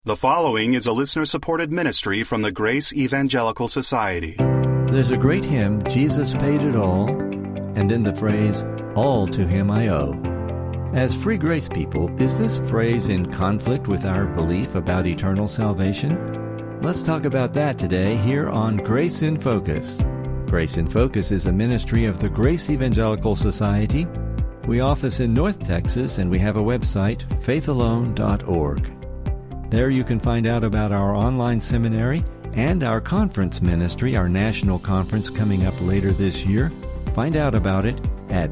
The following is a listener-supported ministry from the Grace Evangelical Society. There's a great hymn, Jesus Paid It All, and then the phrase, all to him I owe. As free grace people, is this phrase in conflict with our belief about eternal salvation? Let's talk about that today here on Grace in Focus. Grace in Focus is a ministry of the Grace Evangelical Society. We office in North Texas, and we have a website, faithalone.org. There you can find out about our online seminary and our conference ministry, our national conference coming up later this year. Find out about it at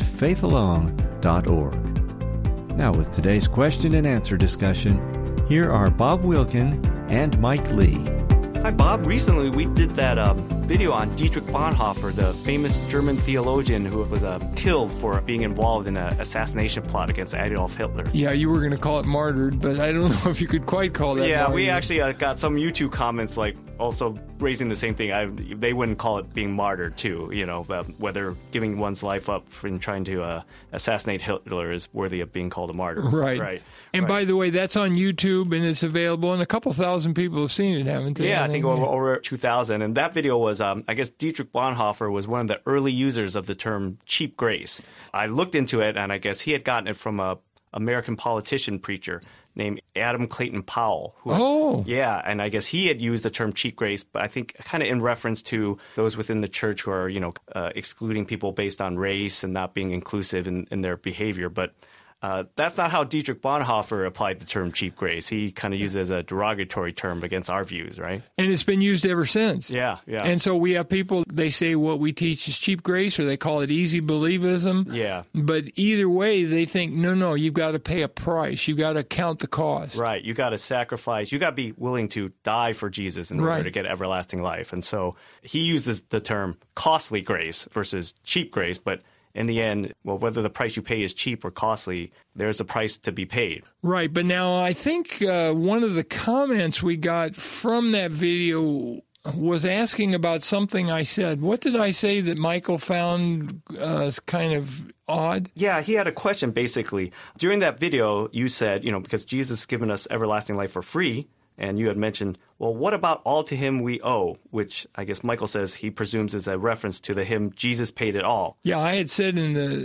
faithalone.org. Now with today's question and answer discussion, here are Bob Wilkin and Mike Lee. Hi, Bob. Recently, we did that video on Dietrich Bonhoeffer, the famous German theologian who was killed for being involved in an assassination plot against Adolf Hitler. Yeah, you were going to call it martyred, but I don't know if you could quite call that martyred. We actually got some YouTube comments also raising the same thing. They wouldn't call it being martyred, too, whether giving one's life up in trying to assassinate Hitler is worthy of being called a martyr. Right. And by the way, that's on YouTube, and it's available, and a couple thousand people have seen it, haven't they? Yeah, I think over 2,000. And that video was, I guess Dietrich Bonhoeffer was one of the early users of the term cheap grace. I looked into it, and I guess he had gotten it from a American politician preacher named Adam Clayton Powell. Yeah, and I guess he had used the term cheap grace, but I think kind of in reference to those within the church who are, excluding people based on race and not being inclusive in their behavior. But that's not how Dietrich Bonhoeffer applied the term cheap grace. He kind of used it as a derogatory term against our views, right? And it's been used ever since. Yeah. And so we have people, they say what we teach is cheap grace, or they call it easy believism. Yeah. But either way, they think, no, you've got to pay a price. You've got to count the cost. Right. You got to sacrifice. You got to be willing to die for Jesus in order to get everlasting life. And so he uses the term costly grace versus cheap grace, but in the end, whether the price you pay is cheap or costly, there's a price to be paid. Right. But now I think one of the comments we got from that video was asking about something I said. What did I say that Michael found kind of odd? Yeah, he had a question, basically. During that video, you said, because Jesus has given us everlasting life for free, and you had mentioned, well, what about all to him we owe, which I guess Michael says he presumes is a reference to the hymn, Jesus Paid It All. Yeah, I had said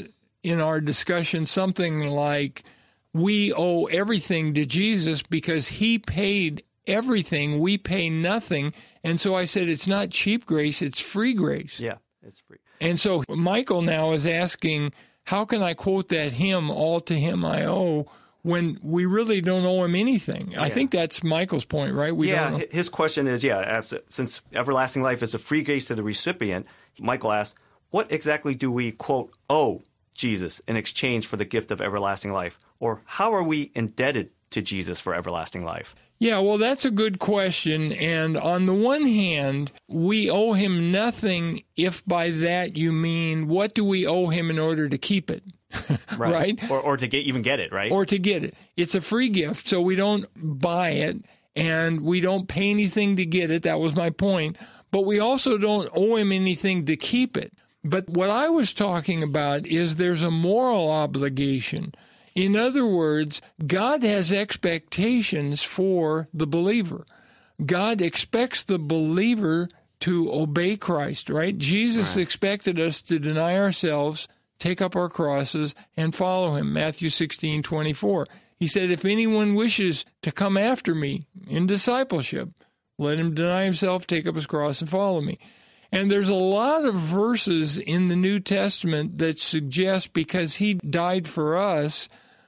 in our discussion something like, we owe everything to Jesus because he paid everything, we pay nothing. And so I said, it's not cheap grace, it's free grace. Yeah, it's free. And so Michael now is asking, how can I quote that hymn, all to him I owe, when we really don't owe him anything? Yeah. I think that's Michael's point, right? His question is, since everlasting life is a free grace to the recipient, Michael asks, what exactly do we, quote, owe Jesus in exchange for the gift of everlasting life? Or how are we indebted to Jesus for everlasting life? Yeah, well, that's a good question. And on the one hand, we owe him nothing if by that you mean, what do we owe him in order to keep it? Right? Or to even get it, right? Or to get it. It's a free gift, so we don't buy it, and we don't pay anything to get it. That was my point. But we also don't owe him anything to keep it. But what I was talking about is there's a moral obligation. In other words, God has expectations for the believer. God expects the believer to obey Christ, right? Jesus expected us to deny ourselves, take up our crosses, and follow him. Matthew 16:24. He said, if anyone wishes to come after me in discipleship, let him deny himself, take up his cross, and follow me. And there's a lot of verses in the New Testament that suggest because he died for us,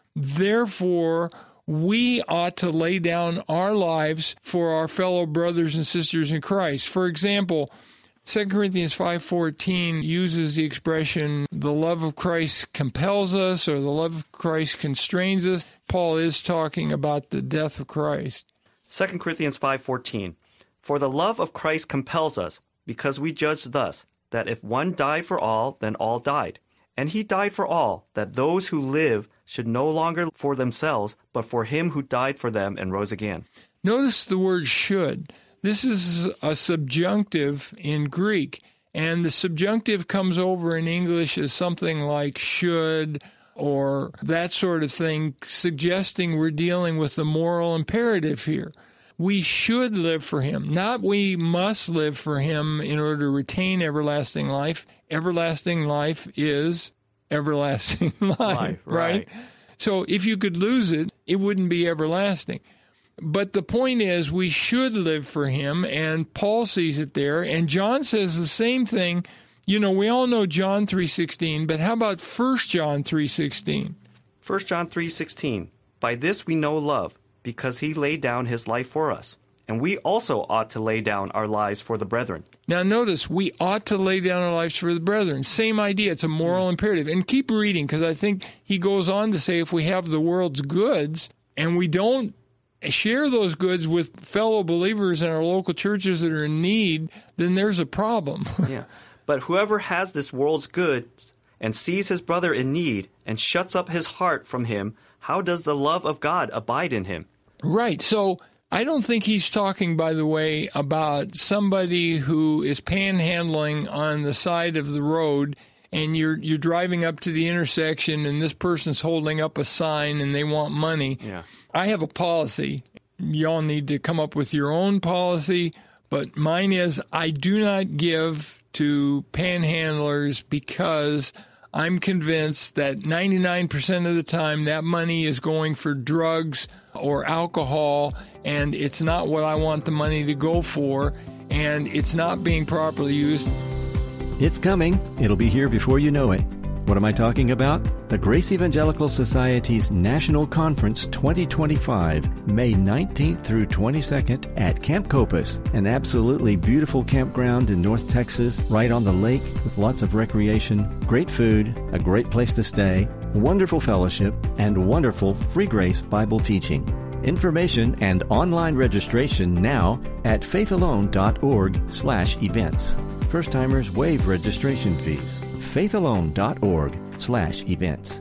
therefore we ought to lay down our lives for our fellow brothers and sisters in Christ. For example, 2 Corinthians 5:14 uses the expression, the love of Christ compels us, or the love of Christ constrains us. Paul is talking about the death of Christ. 2 Corinthians 5:14, for the love of Christ compels us, because we judge thus, that if one died for all, then all died. And he died for all, that those who live should no longer for themselves, but for him who died for them and rose again. Notice the word should. This is a subjunctive in Greek, and the subjunctive comes over in English as something like should or that sort of thing, suggesting we're dealing with the moral imperative here. we should live for him, not we must live for him in order to retain everlasting life. Everlasting life is everlasting life, right? So if you could lose it, it wouldn't be everlasting. But the point is, we should live for him, and Paul sees it there, and John says the same thing. You know, we all know John 3:16, but how about 1 John 3:16? 1 John 3:16, by this we know love, because he laid down his life for us, and we also ought to lay down our lives for the brethren. Now notice, we ought to lay down our lives for the brethren. Same idea, it's a moral imperative. And keep reading, because I think he goes on to say if we have the world's goods, and we don't share those goods with fellow believers in our local churches that are in need, then there's a problem. Yeah. But whoever has this world's goods and sees his brother in need and shuts up his heart from him, how does the love of God abide in him? Right. So I don't think he's talking, by the way, about somebody who is panhandling on the side of the road and you're driving up to the intersection and this person's holding up a sign and they want money. Yeah. I have a policy. Y'all need to come up with your own policy, but mine is I do not give to panhandlers because I'm convinced that 99% of the time that money is going for drugs or alcohol, and it's not what I want the money to go for, and it's not being properly used. It's coming. It'll be here before you know it. What am I talking about? The Grace Evangelical Society's National Conference 2025, May 19th through 22nd at Camp Copus, an absolutely beautiful campground in North Texas, right on the lake with lots of recreation, great food, a great place to stay, wonderful fellowship, and wonderful free grace Bible teaching. Information and online registration now at faithalone.org/events. First-timers waive registration fees. faithalone.org/events.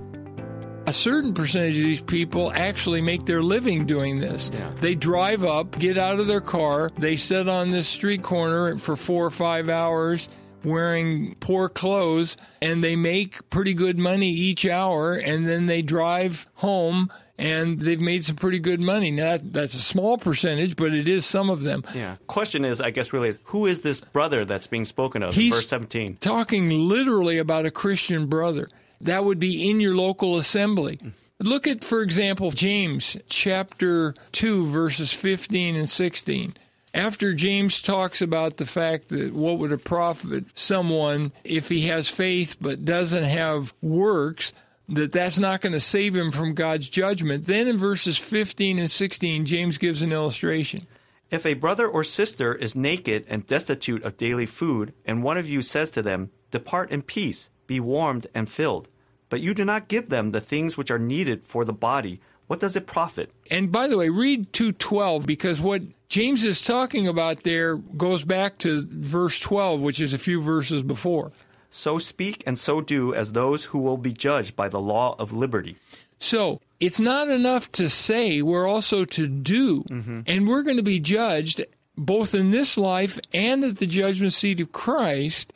A certain percentage of these people actually make their living doing this. Yeah. They drive up, get out of their car, they sit on this street corner for 4 or 5 hours wearing poor clothes, and they make pretty good money each hour, and then they drive home and they've made some pretty good money. Now, that's a small percentage, but it is some of them. Yeah. Question is, I guess, really, who is this brother that's being spoken of in verse 17? Talking literally about a Christian brother. That would be in your local assembly. Look at, for example, James chapter 2, verses 15 and 16. After James talks about the fact that what would it profit someone if he has faith but doesn't have works, that's not going to save him from God's judgment. Then in verses 15 and 16, James gives an illustration. If a brother or sister is naked and destitute of daily food, and one of you says to them, "Depart in peace, be warmed and filled," but you do not give them the things which are needed for the body, what does it profit? And by the way, read 2:12, because what James is talking about there goes back to verse 12, which is a few verses before. So speak and so do as those who will be judged by the law of liberty. So it's not enough to say, we're also to do. And we're going to be judged both in this life and at the judgment seat of Christ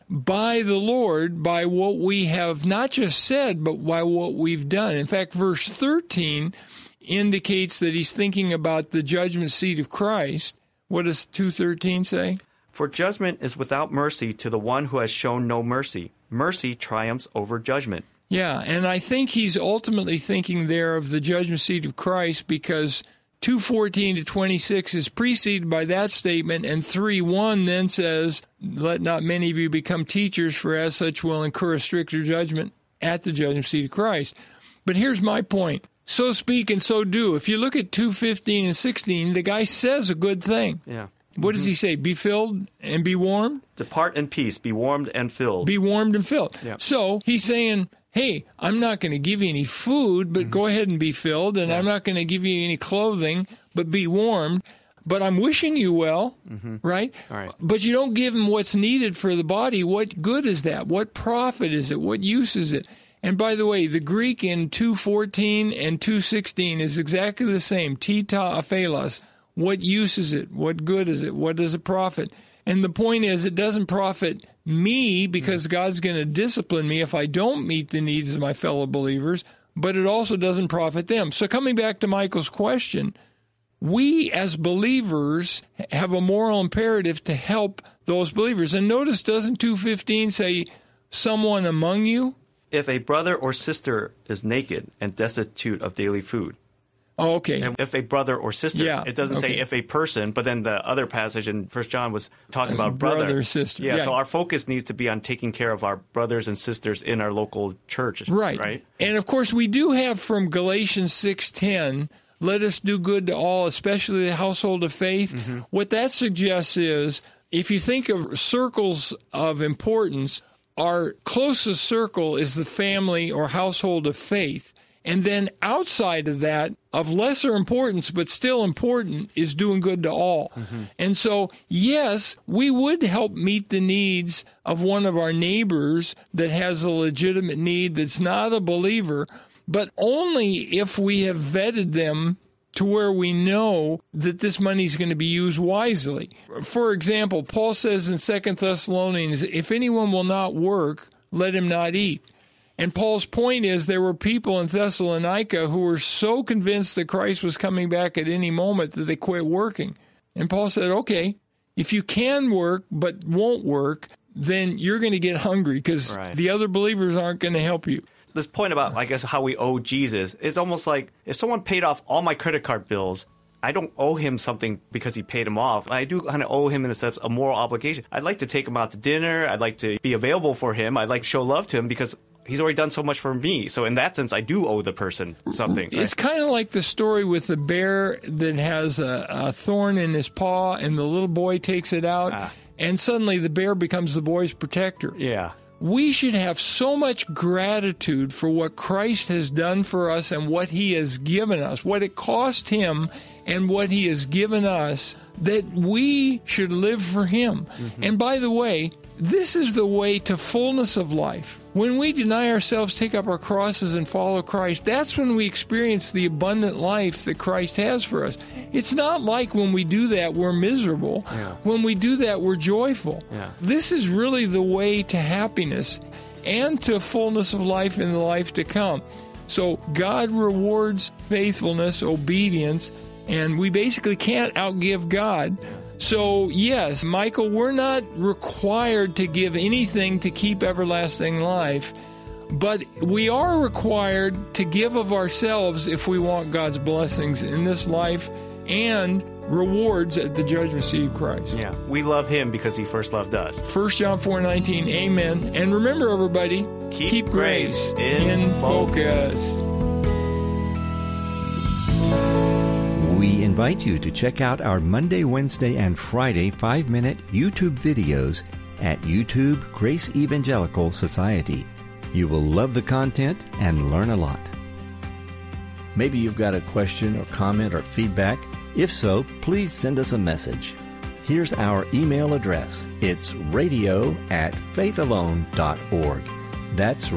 by the Lord, by what we have not just said, but by what we've done. In fact, verse 13 indicates that he's thinking about the judgment seat of Christ. What does 2:13 say? For judgment is without mercy to the one who has shown no mercy. Mercy triumphs over judgment. Yeah, and I think he's ultimately thinking there of the judgment seat of Christ, because 2:14 to 26 is preceded by that statement, and 3:1 then says, "Let not many of you become teachers, for as such will incur a stricter judgment at the judgment seat of Christ." But here's my point. So speak and so do. If you look at 2:15 and 16, the guy says a good thing. Yeah. What does he say? Be filled and be warmed? Depart in peace, be warmed and filled. Be warmed and filled. Yeah. So he's saying, hey, I'm not going to give you any food, but go ahead and be filled, and I'm not going to give you any clothing, but be warmed. But I'm wishing you well, right? All right. But you don't give him what's needed for the body. What good is that? What profit is it? What use is it? And by the way, the Greek in 2:14 and 2:16 is exactly the same. Tita aphelos. What use is it? What good is it? What does it profit? And the point is, it doesn't profit me because God's going to discipline me if I don't meet the needs of my fellow believers, but it also doesn't profit them. So coming back to Michael's question, we as believers have a moral imperative to help those believers. And notice, doesn't 2:15 say, someone among you? If a brother or sister is naked and destitute of daily food. Oh, okay. And if a brother or sister, Yeah, it doesn't say okay. if a person, but then the other passage in 1 John was talking about brother or sister. Yeah, Yeah. so our focus needs to be on taking care of our brothers and sisters in our local church. Right. And of course, we do have from Galatians 6:10, let us do good to all, especially the household of faith. Mm-hmm. What that suggests is, if you think of circles of importance, our closest circle is the family or household of faith. And then outside of that, of lesser importance, but still important, is doing good to all. Mm-hmm. And so, yes, we would help meet the needs of one of our neighbors that has a legitimate need that's not a believer, but only if we have vetted them to where we know that this money is going to be used wisely. For example, Paul says in 2 Thessalonians, if anyone will not work, let him not eat. And Paul's point is there were people in Thessalonica who were so convinced that Christ was coming back at any moment that they quit working. And Paul said, okay, if you can work but won't work, then you're going to get hungry because the other believers aren't going to help you. This point about, I guess, how we owe Jesus is almost like if someone paid off all my credit card bills, I don't owe him something because he paid them off. I do kind of owe him, in a sense, a moral obligation. I'd like to take him out to dinner. I'd like to be available for him. I'd like to show love to him because he's already done so much for me. So in that sense, I do owe the person something. It's kind of like the story with the bear that has a thorn in his paw and the little boy takes it out and suddenly the bear becomes the boy's protector. Yeah. We should have so much gratitude for what Christ has done for us and what he has given us, what it cost him and what he has given us, that we should live for him. Mm-hmm. And by the way, this is the way to fullness of life. When we deny ourselves, take up our crosses, and follow Christ, that's when we experience the abundant life that Christ has for us. It's not like when we do that, we're miserable. Yeah. When we do that, we're joyful. Yeah. This is really the way to happiness and to fullness of life in the life to come. So God rewards faithfulness, obedience, and we basically can't outgive God. So, yes, Michael, we're not required to give anything to keep everlasting life, but we are required to give of ourselves if we want God's blessings in this life and rewards at the judgment seat of Christ. Yeah, we love him because he first loved us. 1 John 4:19, amen. And remember, everybody, keep grace in focus. We invite you to check out our Monday, Wednesday, and Friday 5-minute YouTube videos at YouTube Grace Evangelical Society. You will love the content and learn a lot. Maybe you've got a question or comment or feedback. If so, please send us a message. Here's our email address. It's radio@faithalone.org. That's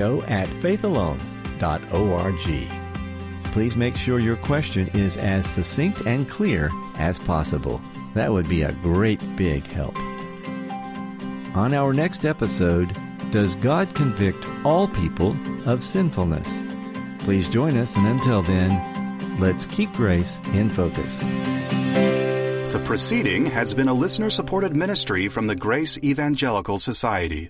radio@faithalone.org. Please make sure your question is as succinct and clear as possible. That would be a great big help. On our next episode, does God convict all people of sinfulness? Please join us, and until then, let's keep grace in focus. The proceeding has been a listener-supported ministry from the Grace Evangelical Society.